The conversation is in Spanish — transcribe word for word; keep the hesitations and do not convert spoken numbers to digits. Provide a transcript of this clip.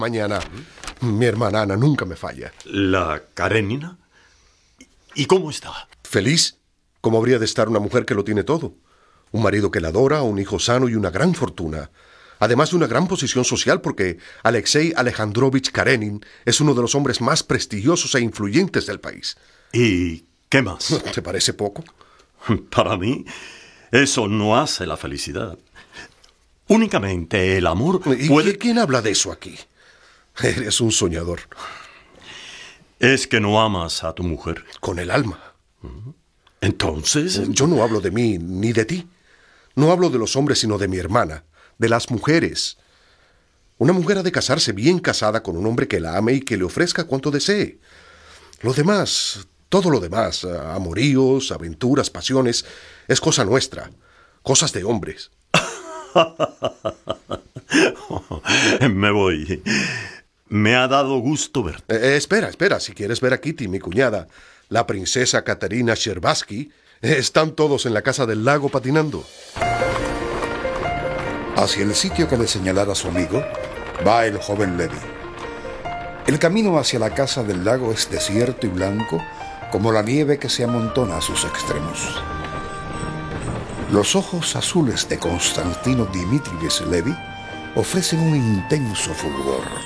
Mañana, mi hermana Ana nunca me falla. ¿La Karenina? ¿Y cómo está? Feliz, como habría de estar una mujer que lo tiene todo. Un marido que la adora, un hijo sano y una gran fortuna. Además de una gran posición social porque Alexei Alejandrovich Karenin es uno de los hombres más prestigiosos e influyentes del país. ¿Y qué más? ¿Te parece poco? Para mí, eso no hace la felicidad. Únicamente el amor ¿Y puede... quién habla de eso aquí? Eres un soñador. Es que no amas a tu mujer. Con el alma. Entonces... Yo no hablo de mí ni de ti. No hablo de los hombres, sino de mi hermana, de las mujeres. Una mujer ha de casarse bien casada con un hombre que la ame y que le ofrezca cuanto desee. Lo demás, todo lo demás, amoríos, aventuras, pasiones, es cosa nuestra, cosas de hombres. Me voy. Me ha dado gusto verte. Eh, espera, espera, si quieres ver a Kitty, mi cuñada, la princesa Katerina Sherbatsky, eh, están todos en la casa del lago patinando. Hacia el sitio que le señalara su amigo, va el joven Levi. El camino hacia la casa del lago es desierto y blanco, como la nieve que se amontona a sus extremos. Los ojos azules de Konstantino Dmitrievich Levi ofrecen un intenso fulgor.